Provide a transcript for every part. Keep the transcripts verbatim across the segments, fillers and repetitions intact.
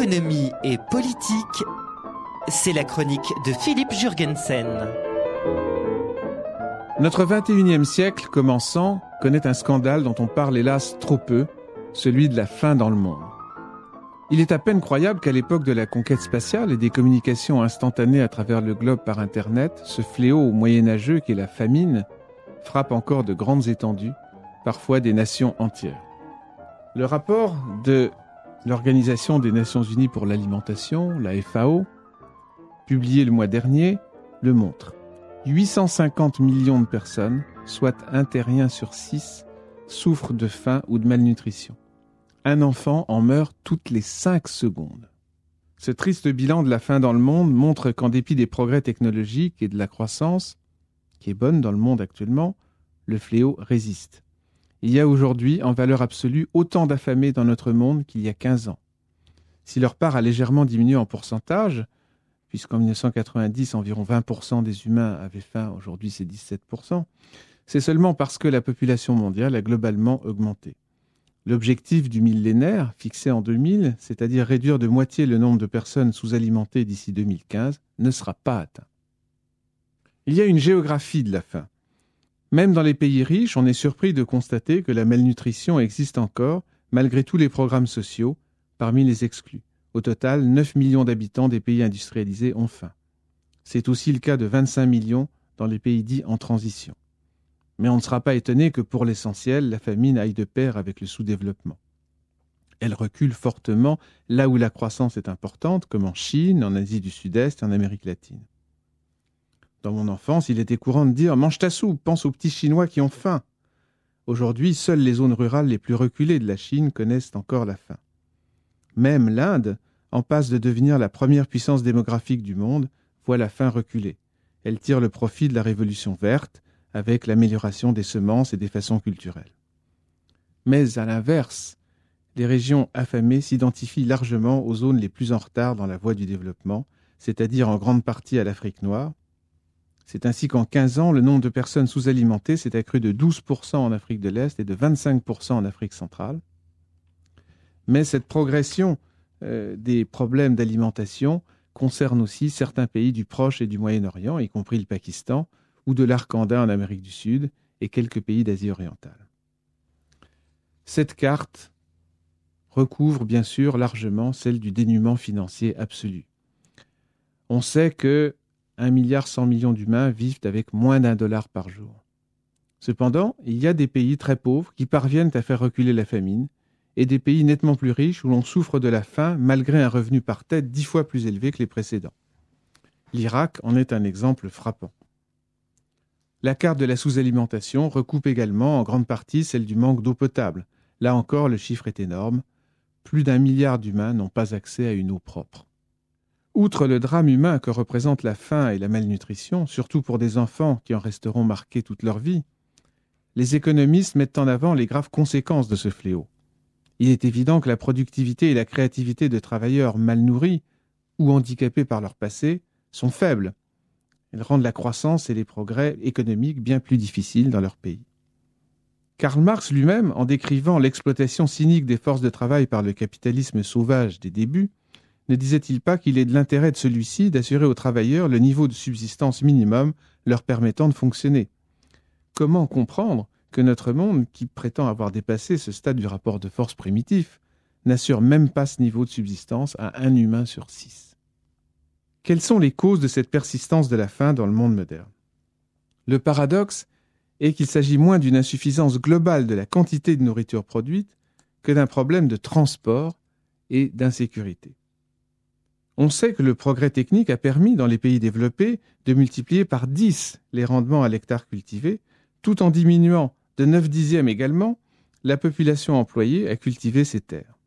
économie et politique, c'est la chronique de Philippe Jurgensen. Notre vingt et unième siècle commençant connaît un scandale dont on parle hélas trop peu, celui de la faim dans le monde. Il est à peine croyable qu'à l'époque de la conquête spatiale et des communications instantanées à travers le globe par Internet, ce fléau moyenâgeux qu'est la famine frappe encore de grandes étendues, parfois des nations entières. Le rapport de l'Organisation des Nations Unies pour l'alimentation, la F A O, publié le mois dernier, le montre. huit cent cinquante millions de personnes, soit un terrien sur six, souffrent de faim ou de malnutrition. Un enfant en meurt toutes les cinq secondes. Ce triste bilan de la faim dans le monde montre qu'en dépit des progrès technologiques et de la croissance, qui est bonne dans le monde actuellement, le fléau résiste. Il y a aujourd'hui, en valeur absolue, autant d'affamés dans notre monde qu'il y a quinze ans. Si leur part a légèrement diminué en pourcentage, puisqu'en dix-neuf cent quatre-vingt-dix, environ vingt pour cent des humains avaient faim, aujourd'hui c'est dix-sept pour cent, c'est seulement parce que la population mondiale a globalement augmenté. L'objectif du millénaire, fixé en deux mille, c'est-à-dire réduire de moitié le nombre de personnes sous-alimentées d'ici deux mille quinze, ne sera pas atteint. Il y a une géographie de la faim. Même dans les pays riches, on est surpris de constater que la malnutrition existe encore, malgré tous les programmes sociaux, parmi les exclus. Au total, neuf millions d'habitants des pays industrialisés ont faim. C'est aussi le cas de vingt-cinq millions dans les pays dits en transition. Mais on ne sera pas étonné que pour l'essentiel, la famine aille de pair avec le sous-développement. Elle recule fortement là où la croissance est importante, comme en Chine, en Asie du Sud-Est et en Amérique latine. Dans mon enfance, il était courant de dire « mange ta soupe, pense aux petits Chinois qui ont faim ». Aujourd'hui, seules les zones rurales les plus reculées de la Chine connaissent encore la faim. Même l'Inde, en passe de devenir la première puissance démographique du monde, voit la faim reculer. Elle tire le profit de la révolution verte avec l'amélioration des semences et des façons culturelles. Mais à l'inverse, les régions affamées s'identifient largement aux zones les plus en retard dans la voie du développement, c'est-à-dire en grande partie à l'Afrique noire. C'est ainsi qu'en quinze ans, le nombre de personnes sous-alimentées s'est accru de douze pour cent en Afrique de l'Est et de vingt-cinq pour cent en Afrique centrale. Mais cette progression euh, des problèmes d'alimentation concerne aussi certains pays du Proche et du Moyen-Orient, y compris le Pakistan, ou de l'Arkanda en Amérique du Sud, et quelques pays d'Asie orientale. Cette carte recouvre bien sûr largement celle du dénuement financier absolu. On sait que un milliard cent millions d'humains vivent avec moins d'un dollar par jour. Cependant, il y a des pays très pauvres qui parviennent à faire reculer la famine, et des pays nettement plus riches où l'on souffre de la faim malgré un revenu par tête dix fois plus élevé que les précédents. L'Irak en est un exemple frappant. La carte de la sous-alimentation recoupe également en grande partie celle du manque d'eau potable. Là encore, le chiffre est énorme. Plus d'un milliard d'humains n'ont pas accès à une eau propre. Outre le drame humain que représente la faim et la malnutrition, surtout pour des enfants qui en resteront marqués toute leur vie, les économistes mettent en avant les graves conséquences de ce fléau. Il est évident que la productivité et la créativité de travailleurs mal nourris ou handicapés par leur passé sont faibles. Elles rendent la croissance et les progrès économiques bien plus difficiles dans leur pays. Karl Marx lui-même, en décrivant l'exploitation cynique des forces de travail par le capitalisme sauvage des débuts, ne disait-il pas qu'il est de l'intérêt de celui-ci d'assurer aux travailleurs le niveau de subsistance minimum leur permettant de fonctionner? Comment comprendre que notre monde, qui prétend avoir dépassé ce stade du rapport de force primitif, n'assure même pas ce niveau de subsistance à un humain sur six? Quelles sont les causes de cette persistance de la faim dans le monde moderne? Le paradoxe est qu'il s'agit moins d'une insuffisance globale de la quantité de nourriture produite que d'un problème de transport et d'insécurité. On sait que le progrès technique a permis, dans les pays développés, de multiplier par dix les rendements à l'hectare cultivé, tout en diminuant de neuf dixièmes également la population employée à cultiver ces terres.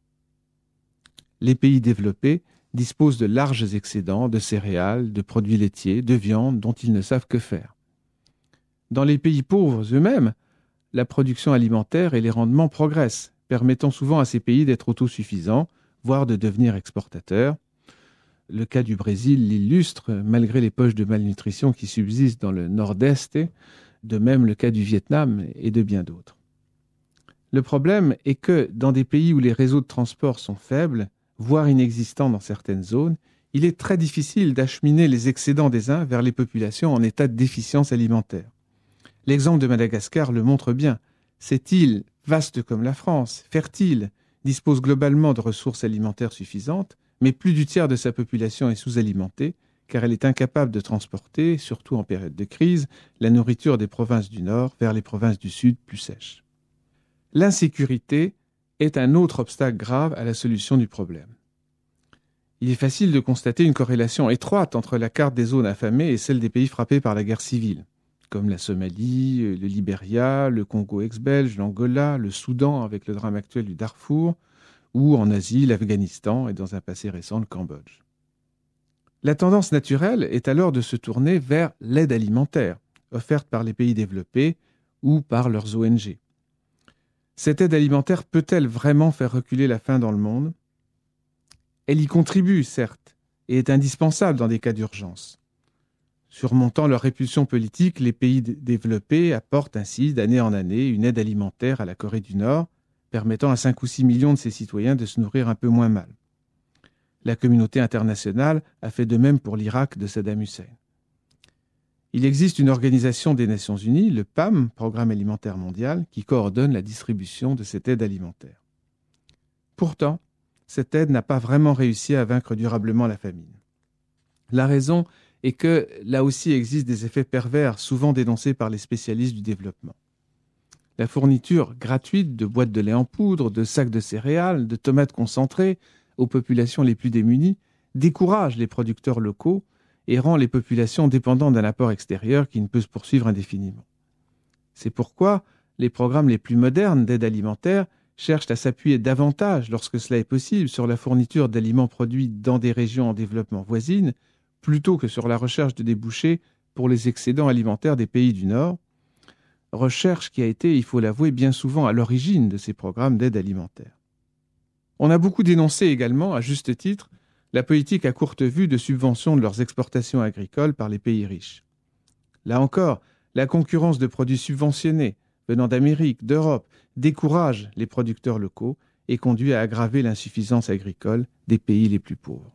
Les pays développés disposent de larges excédents de céréales, de produits laitiers, de viande dont ils ne savent que faire. Dans les pays pauvres eux-mêmes, la production alimentaire et les rendements progressent, permettant souvent à ces pays d'être autosuffisants, voire de devenir exportateurs. Le cas du Brésil l'illustre, malgré les poches de malnutrition qui subsistent dans le nord-est, de même le cas du Vietnam et de bien d'autres. Le problème est que, dans des pays où les réseaux de transport sont faibles, voire inexistants dans certaines zones, il est très difficile d'acheminer les excédents des uns vers les populations en état de déficience alimentaire. L'exemple de Madagascar le montre bien. Cette île, vaste comme la France, fertile, dispose globalement de ressources alimentaires suffisantes, mais plus du tiers de sa population est sous-alimentée, car elle est incapable de transporter, surtout en période de crise, la nourriture des provinces du Nord vers les provinces du Sud plus sèches. L'insécurité est un autre obstacle grave à la solution du problème. Il est facile de constater une corrélation étroite entre la carte des zones affamées et celle des pays frappés par la guerre civile, comme la Somalie, le Libéria, le Congo ex-belge, l'Angola, le Soudan avec le drame actuel du Darfour, ou en Asie, l'Afghanistan et dans un passé récent, le Cambodge. La tendance naturelle est alors de se tourner vers l'aide alimentaire, offerte par les pays développés ou par leurs O N G. Cette aide alimentaire peut-elle vraiment faire reculer la faim dans le monde ? Elle y contribue, certes, et est indispensable dans des cas d'urgence. Surmontant leur répulsion politique, les pays d- développés apportent ainsi d'année en année une aide alimentaire à la Corée du Nord, permettant à cinq ou six millions de ses citoyens de se nourrir un peu moins mal. La communauté internationale a fait de même pour l'Irak de Saddam Hussein. Il existe une organisation des Nations Unies, le P A M, Programme alimentaire mondial, qui coordonne la distribution de cette aide alimentaire. Pourtant, cette aide n'a pas vraiment réussi à vaincre durablement la famine. La raison est que, là aussi, existent des effets pervers souvent dénoncés par les spécialistes du développement. La fourniture gratuite de boîtes de lait en poudre, de sacs de céréales, de tomates concentrées aux populations les plus démunies décourage les producteurs locaux et rend les populations dépendantes d'un apport extérieur qui ne peut se poursuivre indéfiniment. C'est pourquoi les programmes les plus modernes d'aide alimentaire cherchent à s'appuyer davantage, lorsque cela est possible, sur la fourniture d'aliments produits dans des régions en développement voisines, plutôt que sur la recherche de débouchés pour les excédents alimentaires des pays du Nord, recherche qui a été, il faut l'avouer, bien souvent à l'origine de ces programmes d'aide alimentaire. On a beaucoup dénoncé également, à juste titre, la politique à courte vue de subvention de leurs exportations agricoles par les pays riches. Là encore, la concurrence de produits subventionnés venant d'Amérique, d'Europe, décourage les producteurs locaux et conduit à aggraver l'insuffisance agricole des pays les plus pauvres.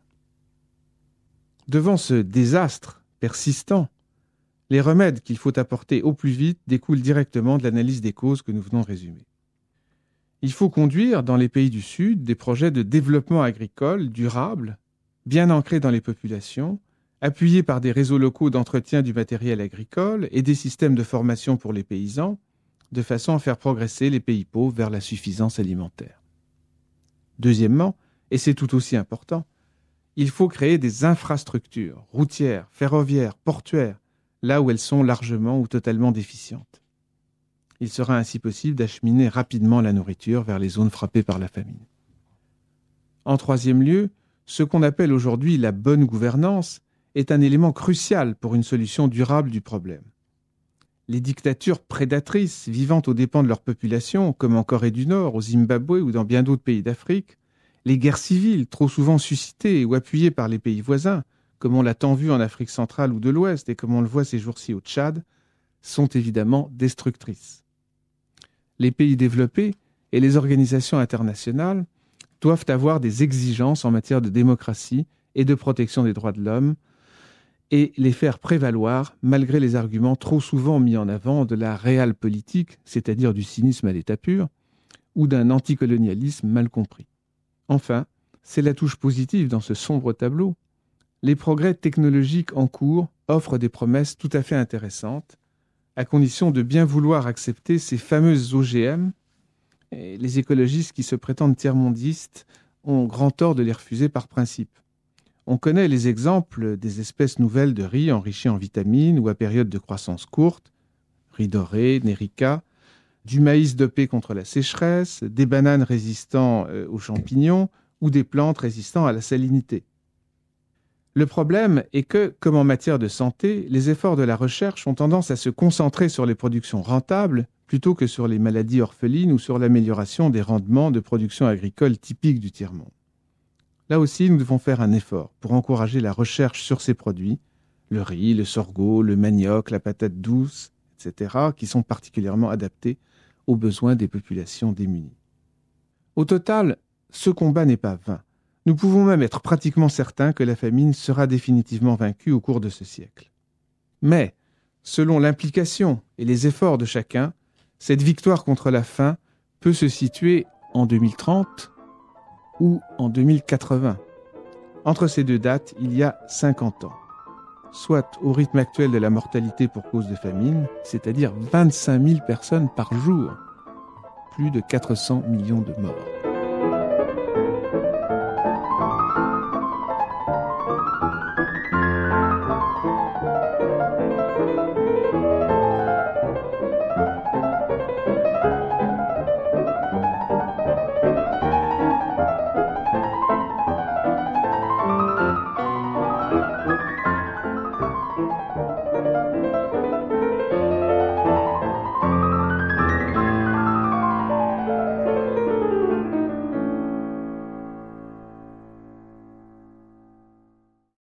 Devant ce désastre persistant, les remèdes qu'il faut apporter au plus vite découlent directement de l'analyse des causes que nous venons de résumer. Il faut conduire dans les pays du Sud des projets de développement agricole durable, bien ancrés dans les populations, appuyés par des réseaux locaux d'entretien du matériel agricole et des systèmes de formation pour les paysans, de façon à faire progresser les pays pauvres vers la suffisance alimentaire. Deuxièmement, et c'est tout aussi important, il faut créer des infrastructures routières, ferroviaires, portuaires, là où elles sont largement ou totalement déficientes. Il sera ainsi possible d'acheminer rapidement la nourriture vers les zones frappées par la famine. En troisième lieu, ce qu'on appelle aujourd'hui la bonne gouvernance est un élément crucial pour une solution durable du problème. Les dictatures prédatrices vivant aux dépens de leur population, comme en Corée du Nord, au Zimbabwe ou dans bien d'autres pays d'Afrique, les guerres civiles trop souvent suscitées ou appuyées par les pays voisins, comme on l'a tant vu en Afrique centrale ou de l'Ouest et comme on le voit ces jours-ci au Tchad, sont évidemment destructrices. Les pays développés et les organisations internationales doivent avoir des exigences en matière de démocratie et de protection des droits de l'homme et les faire prévaloir malgré les arguments trop souvent mis en avant de la réalpolitik, c'est-à-dire du cynisme à l'état pur, ou d'un anticolonialisme mal compris. Enfin, c'est la touche positive dans ce sombre tableau. Les progrès technologiques en cours offrent des promesses tout à fait intéressantes, à condition de bien vouloir accepter ces fameuses O G M. Et les écologistes qui se prétendent tiers-mondistes ont grand tort de les refuser par principe. On connaît les exemples des espèces nouvelles de riz enrichies en vitamines ou à période de croissance courte, riz doré, nerica, du maïs dopé contre la sécheresse, des bananes résistant aux champignons ou des plantes résistant à la salinité. Le problème est que, comme en matière de santé, les efforts de la recherche ont tendance à se concentrer sur les productions rentables plutôt que sur les maladies orphelines ou sur l'amélioration des rendements de production agricole typiques du tiers-monde. Là aussi, nous devons faire un effort pour encourager la recherche sur ces produits, le riz, le sorgho, le manioc, la patate douce, et cetera, qui sont particulièrement adaptés aux besoins des populations démunies. Au total, ce combat n'est pas vain. Nous pouvons même être pratiquement certains que la famine sera définitivement vaincue au cours de ce siècle. Mais, selon l'implication et les efforts de chacun, cette victoire contre la faim peut se situer en deux mille trente ou en deux mille quatre-vingts. Entre ces deux dates, il y a cinquante ans, soit au rythme actuel de la mortalité pour cause de famine, c'est-à-dire vingt-cinq mille personnes par jour, plus de quatre cents millions de morts.